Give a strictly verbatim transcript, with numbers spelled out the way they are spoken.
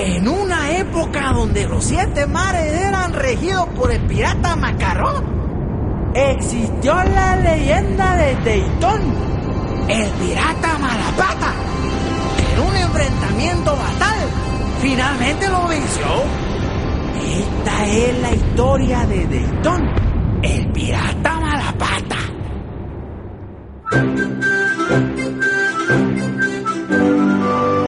En una época donde los siete mares eran regidos por el pirata Macarrón, existió la leyenda de Dayton, el pirata Malapata, que en un enfrentamiento fatal finalmente lo venció. Esta es la historia de Dayton, el pirata